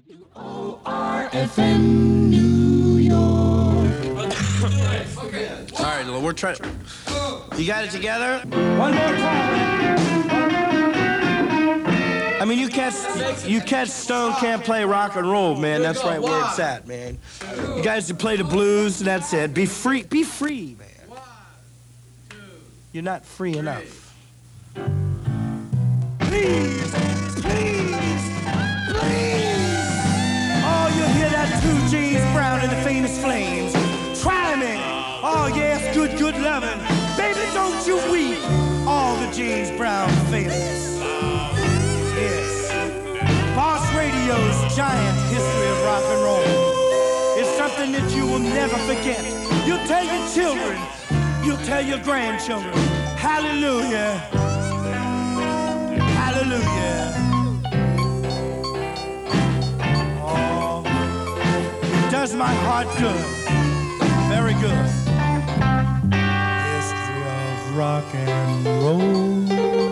ORFM New York. All right, we're trying. You got it together? One more time. I mean, you catch Stone can't play rock and roll, man. That's right where it's at, man. You guys can play the blues, and that's it. Be free, man. You're not free enough. Please. Oh, you hear that too, James Brown and the Famous Flames. Try me. Oh, yes, good loving. Baby, don't you weep. All the James Brown famous. Yes. Boss Radio's giant history of rock and roll. It's something that you will never forget. You'll tell your children. You'll tell your grandchildren. Hallelujah. Hallelujah. Oh, it does my heart good. Very good. History of rock and roll.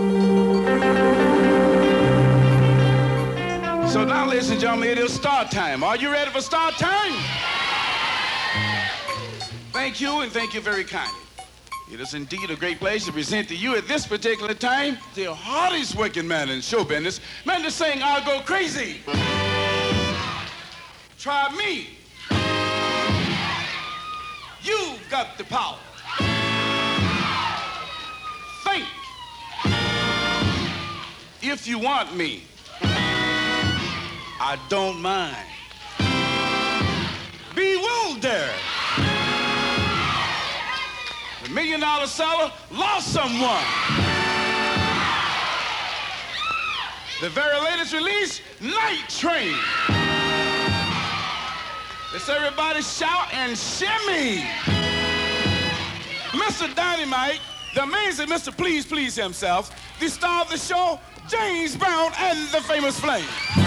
So now, ladies and gentlemen, it is start time. Are you ready for start time? Thank you, and thank you very kindly. It is indeed a great pleasure to present to you at this particular time the hardest working man in show business, man to sing I'll Go Crazy. Try me. You've got the power. Think. If you want me, I don't mind. Bewildered. The $1 million seller lost someone. The very latest release, Night Train. Let's everybody shout and shimmy. Mr. Dynamite, the amazing Mr. Please Please himself, the star of the show, James Brown and the Famous Flame.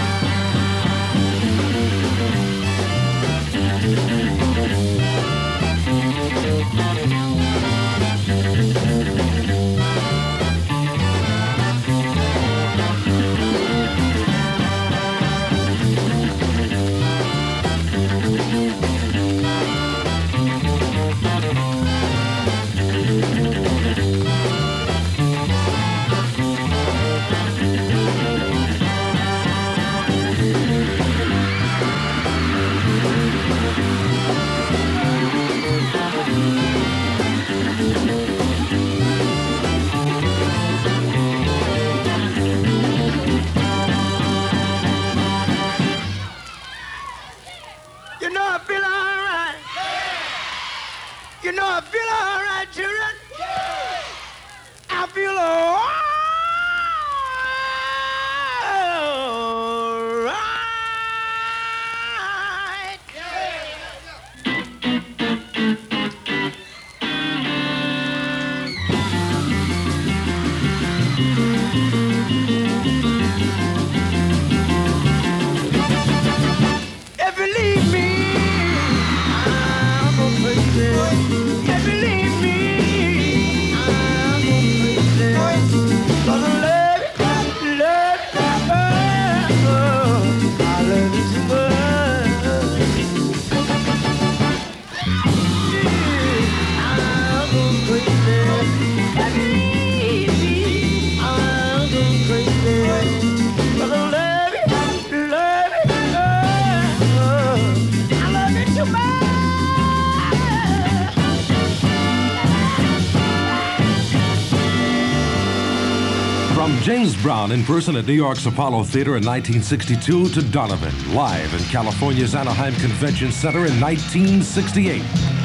James Brown in person at New York's Apollo Theater in 1962 to Donovan, live in California's Anaheim Convention Center in 1968.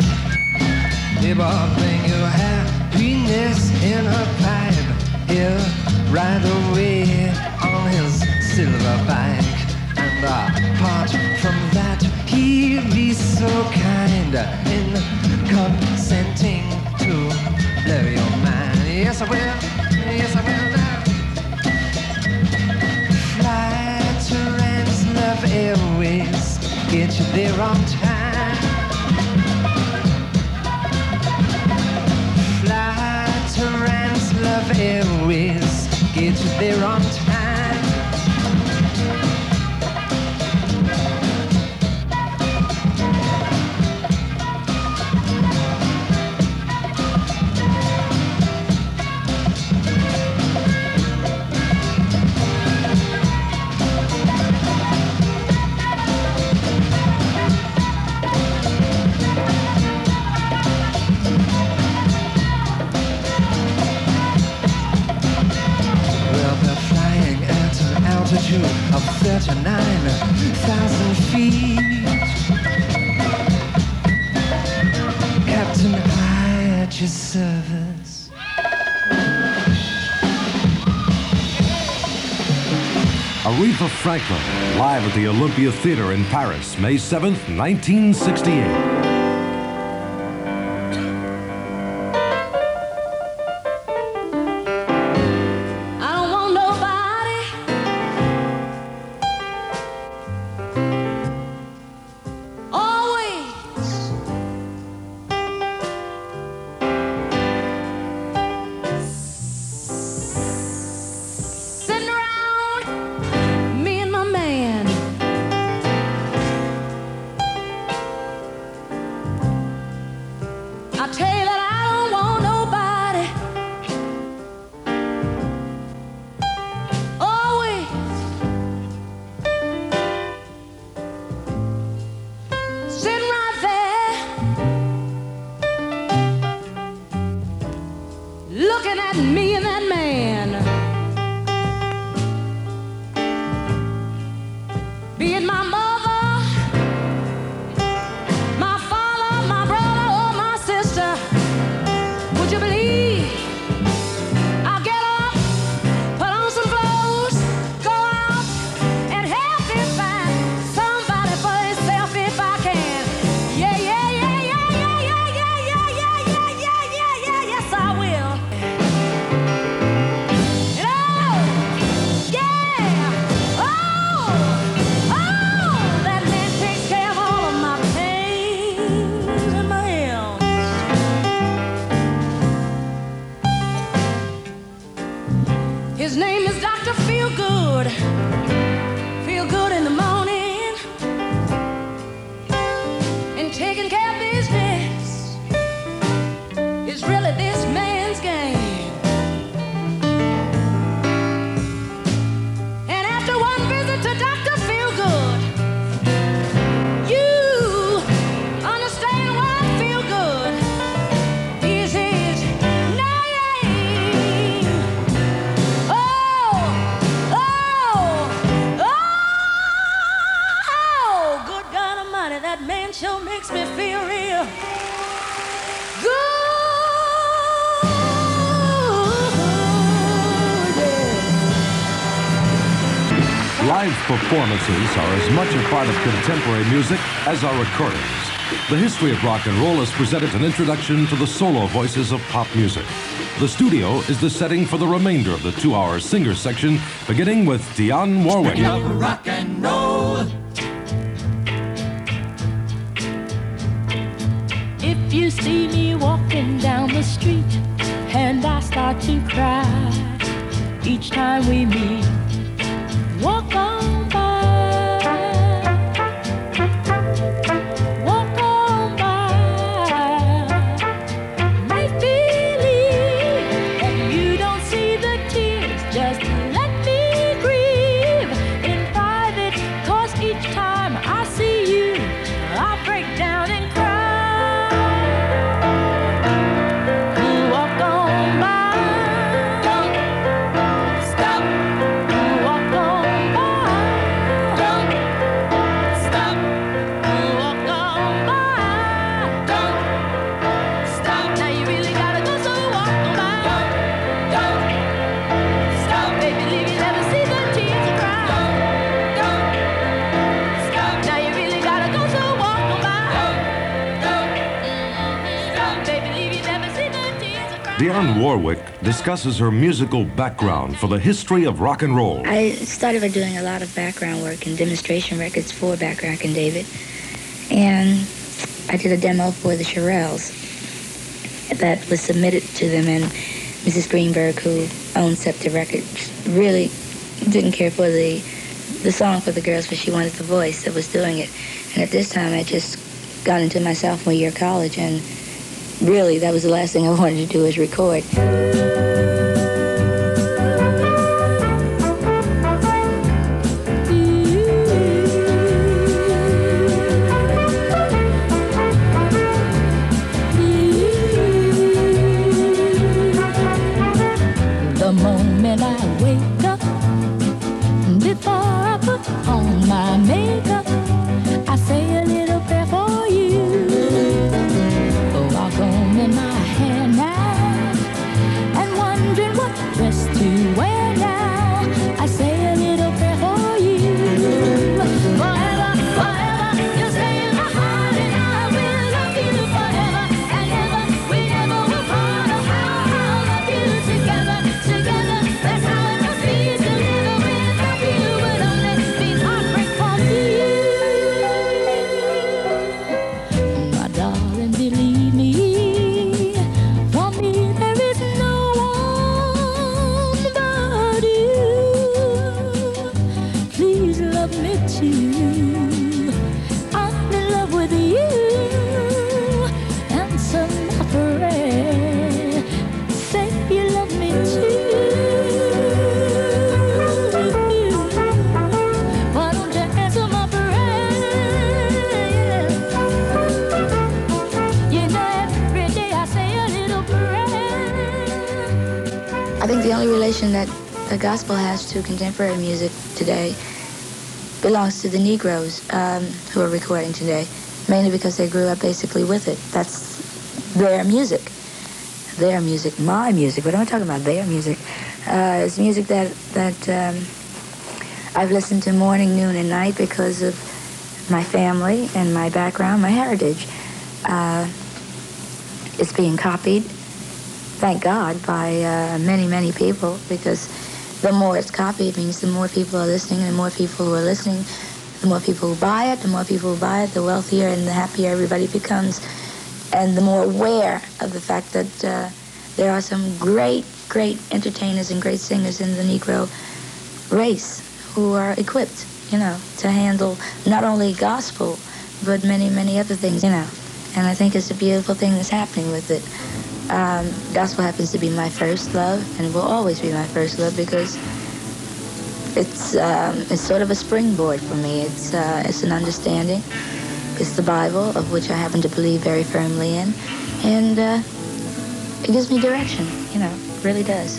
People bring you happiness in a pipe. He'll ride away on his silver bike. And apart from that, he'll be so kind in consenting to blow your mind. Yes, I will. Yes, I will now. Love Airways, get you there on time. Fly to Love Airways, get you there on time. Aretha Franklin, live at the Olympia Theater in Paris, May 7th, 1968. Live performances are as much a part of contemporary music as are recordings. The history of rock and roll has presented an introduction to the solo voices of pop music. The studio is the setting for the remainder of the 2-hour singer section, beginning with Dionne Warwick. Rock and roll. If you see me walking down the street and I start to cry each time we meet, walk on by, walk on by. Make believe that you don't see the tears, just let me grieve in private, 'cause each time I see you, I break down and cry. You walk on by, don't stop. You walk on by, don't stop. You walk on by, don't stop. Now you really gotta go, so walk on by, don't stop. Baby, leave you never see the tears cry. Don't stop. Now you really gotta go, so walk on by, don't stop. Baby, leave you never see the tears cry. Dionne Warwick discusses her musical background for the history of rock and roll. I started by doing a lot of background work and demonstration records for Backrack and David. And I did a demo for the Shirelles that was submitted to them, and Mrs. Greenberg, who owned Scepter Records, really didn't care for the song for the girls, but she wanted the voice that was doing it. And at this time, I just got into my sophomore year of college, and really, that was the last thing I wanted to do was record. The moment I wake up, before I put on my makeup, I say a little prayer for you. Walk on in my hair now, and I'm in love with you. Answer my prayer. Say you love me too. Why don't you answer my prayer? You know every day I say a little prayer. I think the only relation that the gospel has to contemporary music today belongs to the Negroes who are recording today, mainly because they grew up basically with it. That's their music. Their music, my music. What am I talking about? Their music. It's music that I've listened to morning, noon, and night because of my family and my background, my heritage. It's being copied, thank God, by many, many people, because the more it's copied means the more people are listening, and the more people who are listening, the more people who buy it, the more people who buy it, the wealthier and the happier everybody becomes, and the more aware of the fact that there are some great, great entertainers and great singers in the Negro race who are equipped, you know, to handle not only gospel, but many, many other things, you know. And I think it's a beautiful thing that's happening with it. Gospel happens to be my first love, and will always be my first love, because it's sort of a springboard for me. It's an understanding. It's the Bible, of which I happen to believe very firmly in, and it gives me direction. You know, it really does.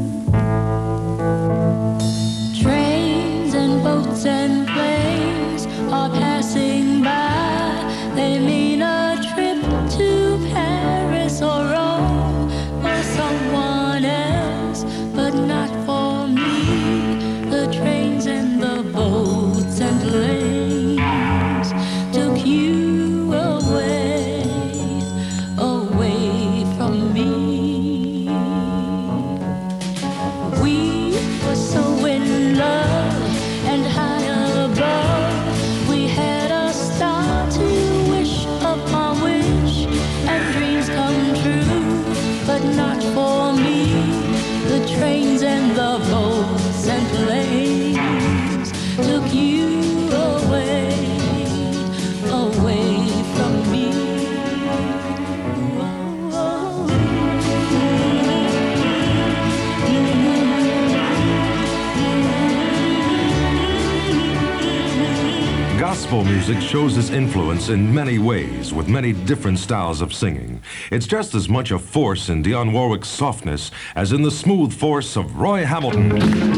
Trains and boats and planes are passing by. They mean a trip to Paris or Rome for someone else, but not for me. The trains and the boats and planes took you away, away from me. We were so in love and high above. We had a star to wish upon wish, and dreams come true, but not for me. The trains and the boats and planes took you away, away from me. Gospel music shows its influence in many ways, with many different styles of singing. It's just as much a force in Dionne Warwick's softness as in the smooth force of Roy Hamilton.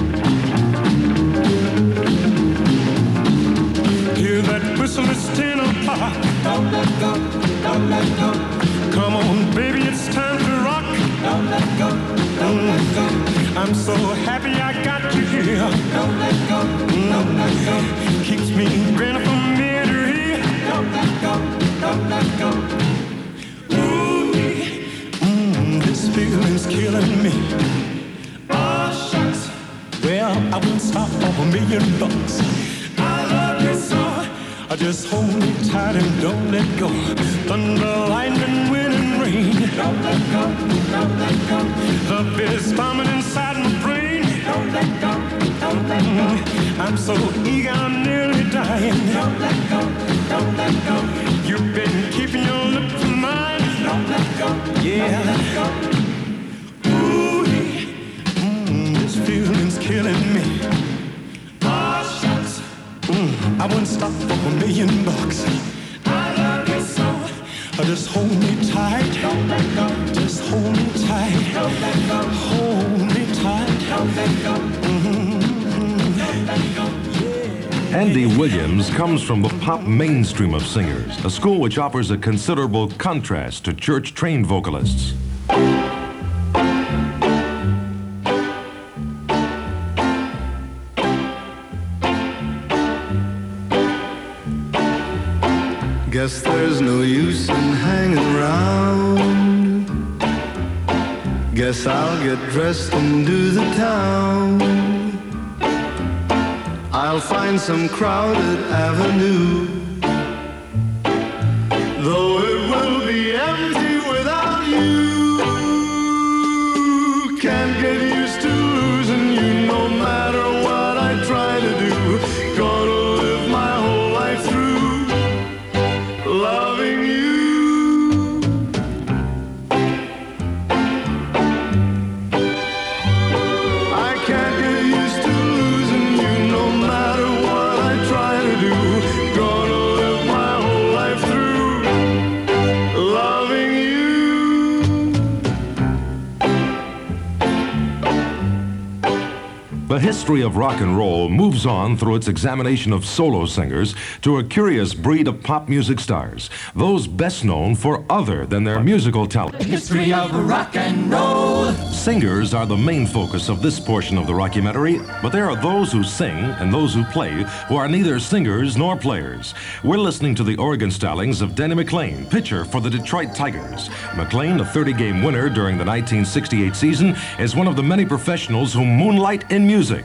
Hear that whistle, it's 10 o'clock. Don't let go, don't let go. Come on, baby, it's time to rock. Don't let go, don't let go. I'm so happy I got you here. Don't let go, don't let go. Keeps me grinning from ear to ear. Don't let go, don't let go. Ooh, this feeling's killing me. Oh, shucks. Well, I won't stop for $1,000,000. I love you so. Just hold me tight and don't let go. Thunder, lightning, wind, and rain. Don't let go, don't let go. Love is bombing inside my brain. Don't let go, don't let go. I'm so eager, I'm nearly dying. Don't let go, don't let go. You've been keeping your lips in mine. Don't let go, yeah. Don't let go. Ooh, this feeling's killing me. Oh, shucks. I wouldn't stop for $1,000,000. I love you so. Just hold me tight. Don't let go. Just hold me tight. Don't let go. Hold me tight. Don't let go. Don't let go. Andy Williams comes from the pop mainstream of singers, a school which offers a considerable contrast to church-trained vocalists. Guess there's no use in hanging around. Guess I'll get dressed and do the town. I'll find some crowded avenue, though it will be empty without you. Can't get used to losing you no matter what I try to do. Gonna live my history of rock and roll moves on through its examination of solo singers to a curious breed of pop music stars, those best known for other than their musical talent. History of rock and roll. Singers are the main focus of this portion of the rockumentary, but there are those who sing and those who play who are neither singers nor players. We're listening to the organ stylings of Denny McLain, pitcher for the Detroit Tigers. McLain, a 30-game winner during the 1968 season, is one of the many professionals who moonlight in music.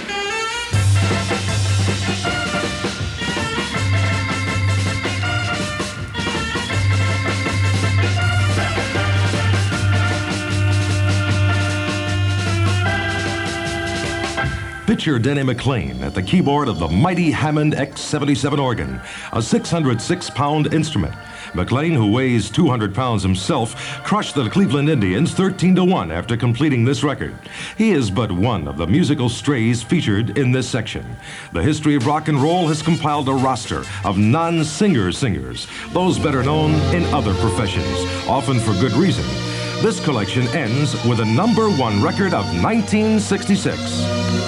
Pitcher Denny McLain at the keyboard of the mighty Hammond X77 organ, a 606-pound instrument. McLain, who weighs 200 pounds himself, crushed the Cleveland Indians 13-1 after completing this record. He is but one of the musical strays featured in this section. The History of Rock and Roll has compiled a roster of non-singer singers, those better known in other professions, often for good reason. This collection ends with a #1 record of 1966.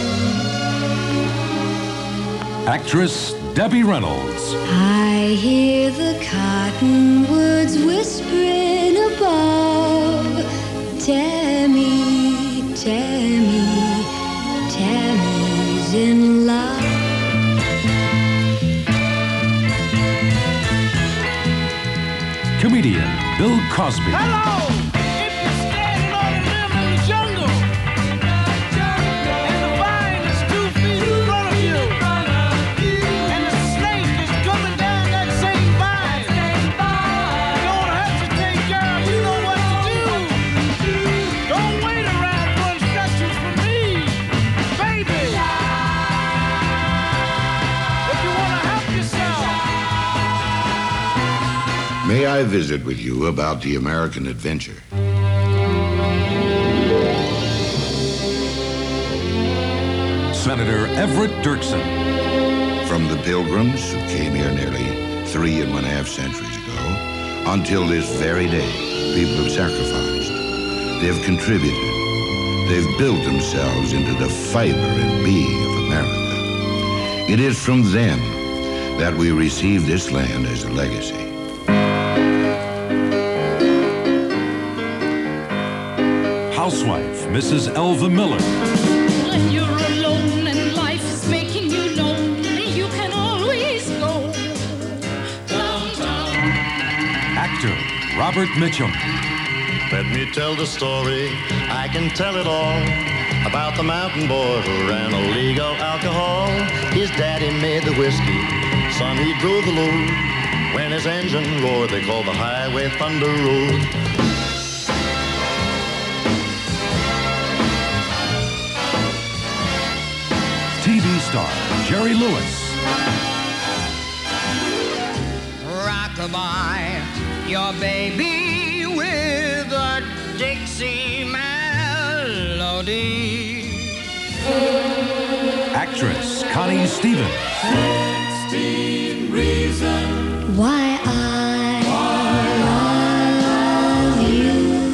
Actress Debbie Reynolds. I hear the cottonwoods whispering above. Tammy, Tammy, Tammy's in love. Comedian Bill Cosby. Hello! If you're standing on a limb in the jungle, and the vine is 2 feet in front of you, and the snake is coming down that same vine, don't hesitate, girl, you know what to do. Don't wait around for instructions from me, baby. If you want to help yourself. May I visit with you about the American adventure? Senator Everett Dirksen. From the Pilgrims who came here nearly 3.5 centuries ago until this very day, people have sacrificed. They've contributed. They've built themselves into the fiber and being of America. It is from them that we receive this land as a legacy. Housewife Mrs. Elva Miller. When you're alone and life is making you lonely, you can always go downtown. Actor Robert Mitchum. Let me tell the story, I can tell it all, about the mountain boy who ran illegal alcohol. His daddy made the whiskey, son he drove the load. When his engine roared, they called the highway Thunder Road. TV star Jerry Lewis. Rockabye your baby with a Dixie melody. Actress Connie Stevens. 16 reasons Why I love you.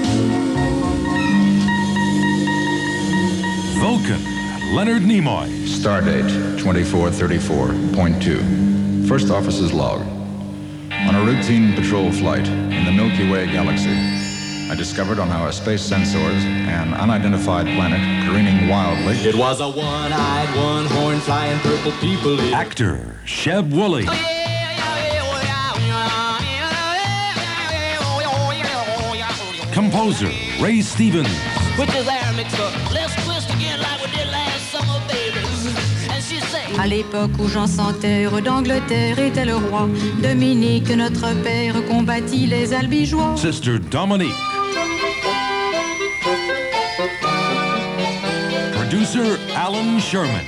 Vulcan Leonard Nimoy. Stardate 2434.2. First officer's log. On a routine patrol flight in the Milky Way galaxy, I discovered on our space sensors an unidentified planet careening wildly. It was a one-eyed, one-horn flying purple people. Actor Sheb Woolley. Composer Ray Stevens. Put this air mixer. Let's twist again like we did last summer, babies. And she say, À l'époque où Jean sans terre d'Angleterre était le roi, Dominique, notre père, combattit les albigeois. Sister Dominique. Producer Alan Sherman.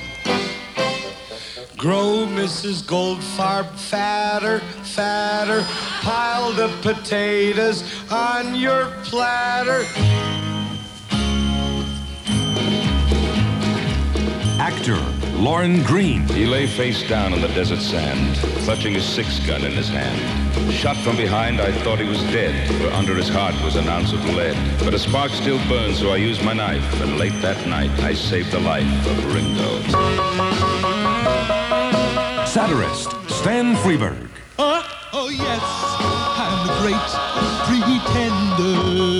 grow Mrs. Goldfarb fatter, fatter, pile the potatoes on your platter. Actor Lorne Greene. He lay face down on the desert sand, clutching his 6-gun in his hand. Shot from behind, I thought he was dead, for under his heart was an ounce of lead. But a spark still burned, so I used my knife, and late that night I saved the life of Ringo. Satirist Stan Freberg. Oh yes, I'm the great pretender.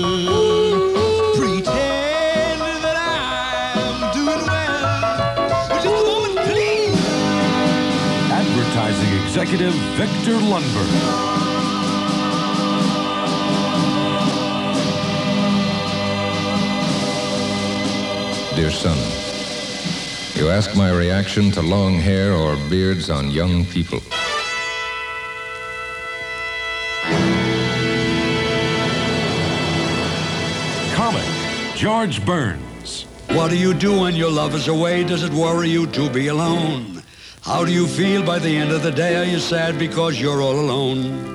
Pretend that I'm doing well. Just a moment, please. Advertising executive Victor Lundberg. Dear son, you ask my reaction to long hair or beards on young people. Comic George Burns. What do you do when your love is away? Does it worry you to be alone? How do you feel by the end of the day? Are you sad because you're all alone?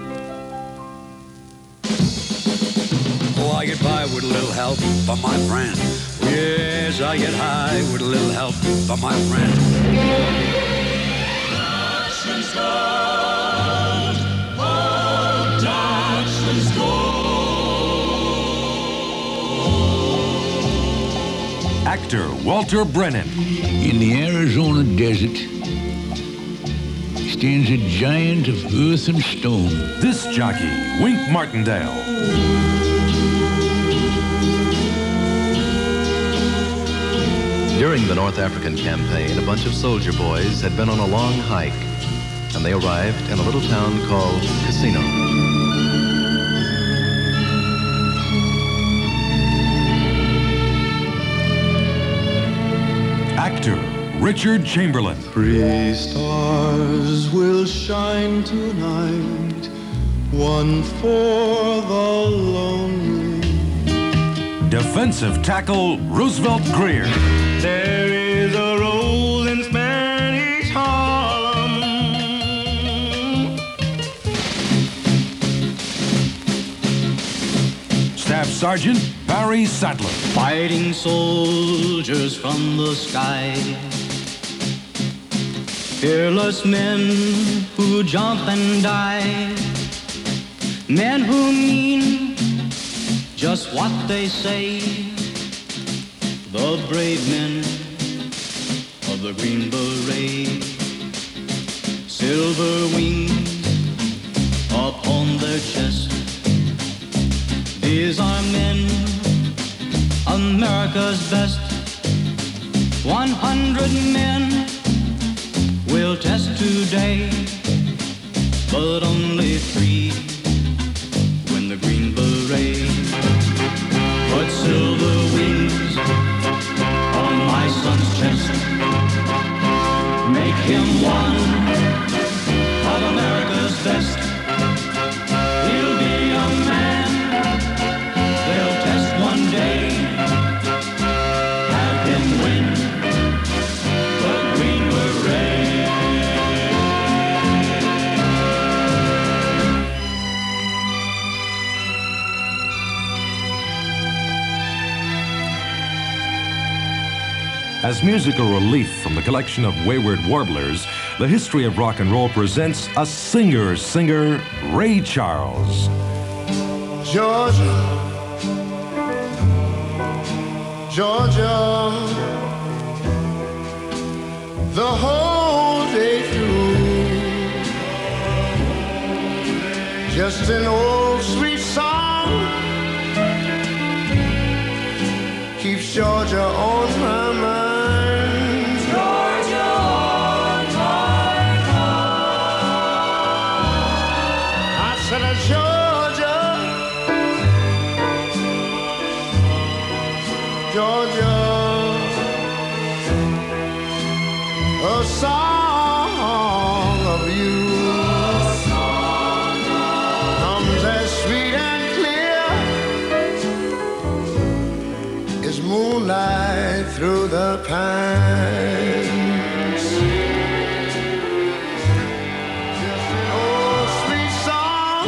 Oh, I get by with a little help from my friend. Yes, I get high with a little help from my friend. Dutchman's gold. Oh, Dutchman's gold. Actor Walter Brennan. In the Arizona desert stands a giant of earth and stone. Disc jockey Wink Martindale. During the North African campaign, a bunch of soldier boys had been on a long hike, and they arrived in a little town called Casino. Actor Richard Chamberlain. 3 stars will shine tonight, one for the lonely. Defensive tackle Roosevelt Greer. There is a roll in Spanish Harlem. Staff Sergeant Barry Sadler. Fighting soldiers from the sky. Fearless men who jump and die. Men who mean just what they say. The brave men of the Green Beret. Silver wings upon their chest. These are men, America's best. 100 men will test today, but only 3 win the Green Beret. Put silver wings on my son's chest. Make him one of America's best. He'll be a man they'll test one day. Have him win the Green Beret. As musical relief from the collection of Wayward Warblers, the History of Rock and Roll presents a singer, Ray Charles. Georgia, Georgia, the whole day through, just an old sweet song keeps Georgia on my mind. Georgia on my mind. I said, Georgia, Georgia, a song of you comes as sweet and clear as moonlight through the pines. Just an old sweet song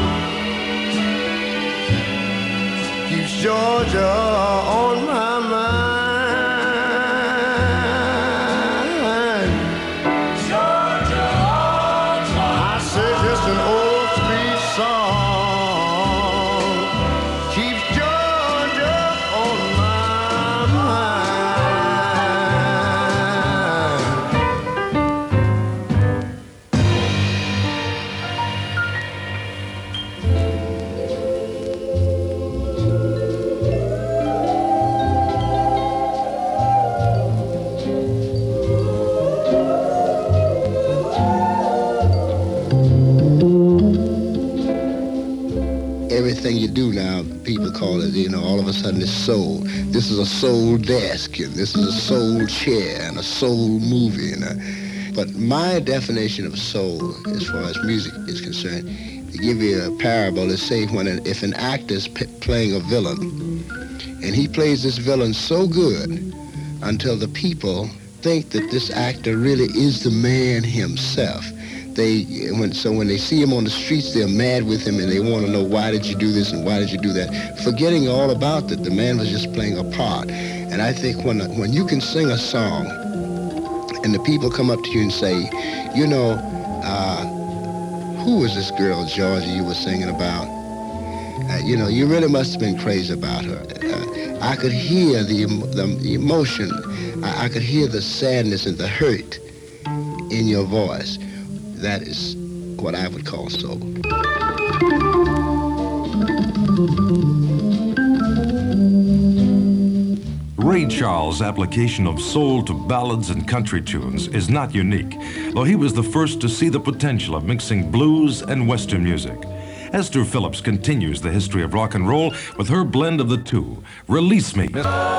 keeps Georgia on my mind. everything you do now, people call it, you know, all of a sudden it's soul. This is a soul desk, and this is a soul chair, and a soul movie. But my definition of soul, as far as music is concerned, to give you a parable, is say if an actor's playing a villain, and he plays this villain so good until the people think that this actor really is the man himself. When they see him on the streets, they're mad with him, and they want to know, why did you do this and why did you do that? Forgetting all about that, the man was just playing a part. And I think when you can sing a song, and the people come up to you and say, you know, who was this girl, Georgia, you were singing about? You know, you really must have been crazy about her. I could hear the emotion. I could hear the sadness and the hurt in your voice. That is what I would call soul. Ray Charles' application of soul to ballads and country tunes is not unique, though he was the first to see the potential of mixing blues and Western music. Esther Phillips continues the history of rock and roll with her blend of the two. Release Me.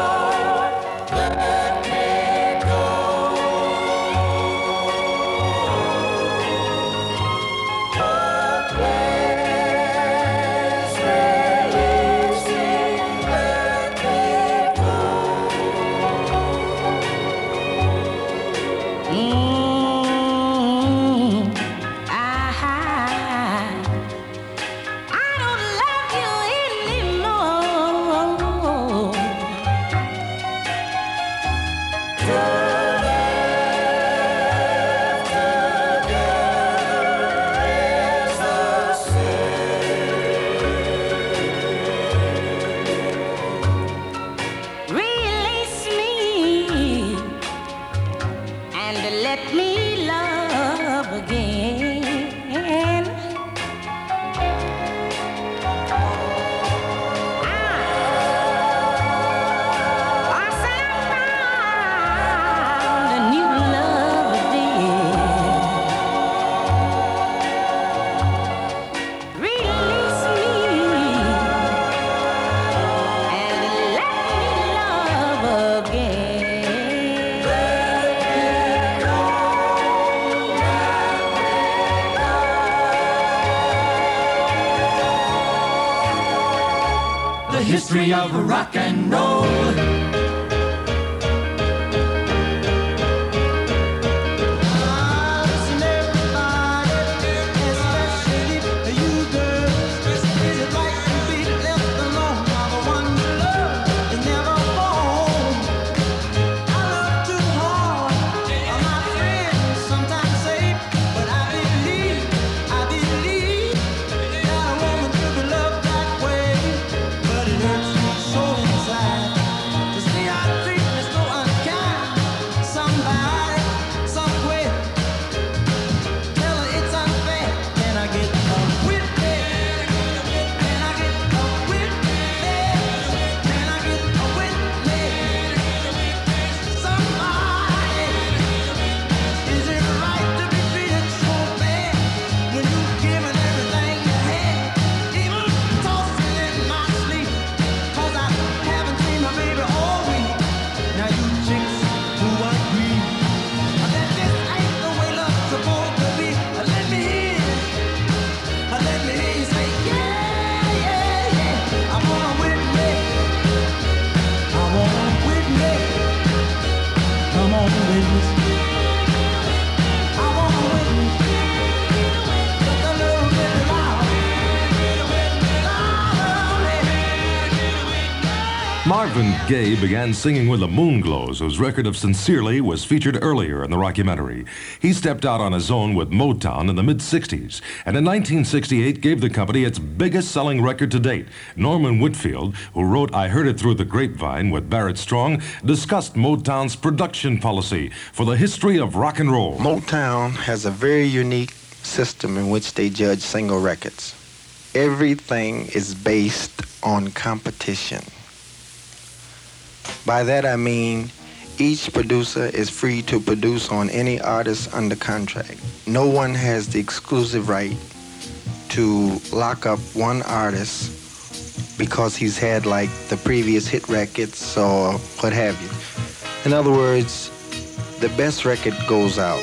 History of rock and roll. Marvin Gaye began singing with the Moonglows, whose record of Sincerely was featured earlier in the rockumentary. He stepped out on his own with Motown in the mid-'60s, and in 1968 gave the company its biggest-selling record to date. Norman Whitfield, who wrote I Heard It Through the Grapevine with Barrett Strong, discussed Motown's production policy for the history of rock and roll. Motown has a very unique system in which they judge single records. Everything is based on competition. By that I mean each producer is free to produce on any artist under contract. No one has the exclusive right to lock up one artist because he's had like the previous hit records or what have you. In other words, the best record goes out.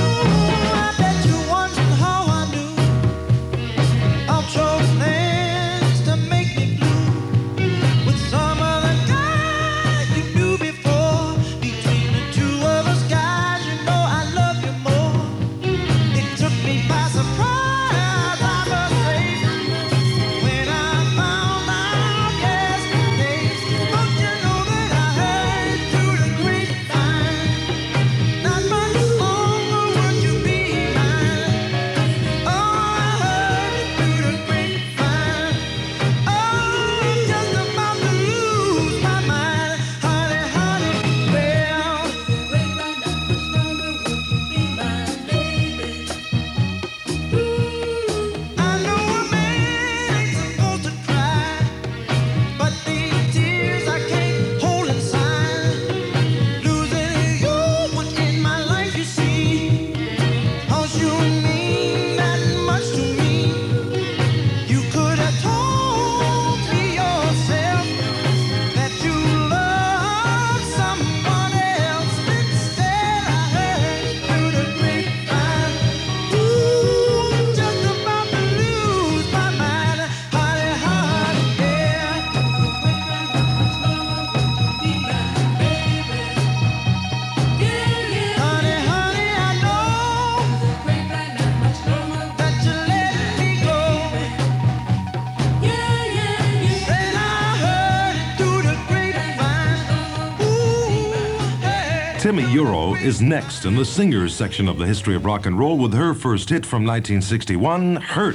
Timmy Euro is next in the singers section of the history of rock and roll with her first hit from 1961, Hurt.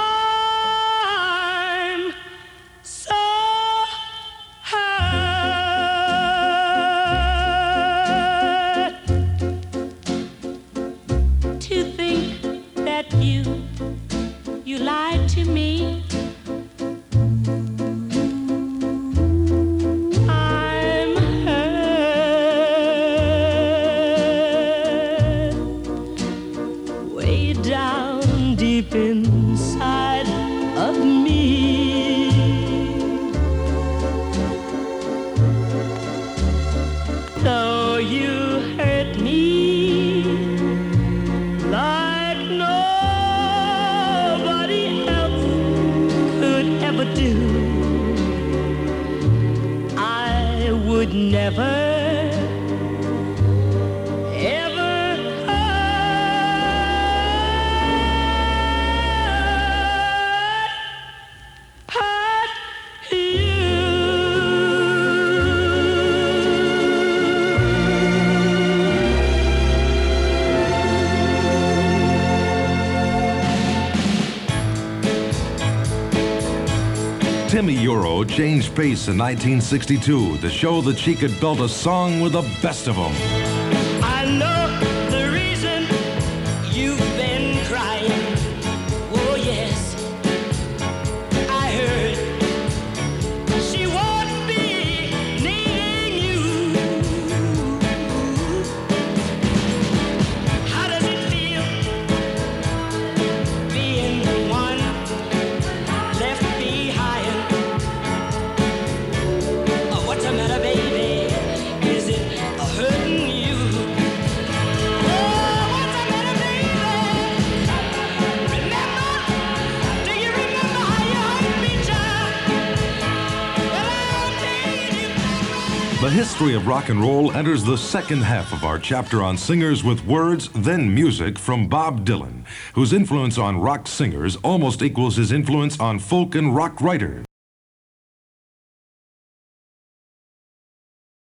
I'm so hurt to think that you lied to me. Down deep inside of me, though you hurt me like nobody else could ever do, I would never Timmy Euro changed pace in 1962 to show that she could belt a song with the best of them. I know the reason you've been crying. Oh yes, I heard she won't be needing you. How does it feel being the one left behind? What's the matter, baby? Is it hurting you? Oh, what's the matter, baby? Remember? Do you remember how you hurt me, child? Well, I'll take you back. The history of rock and roll enters the second half of our chapter on singers with words, then music from Bob Dylan, whose influence on rock singers almost equals his influence on folk and rock writers.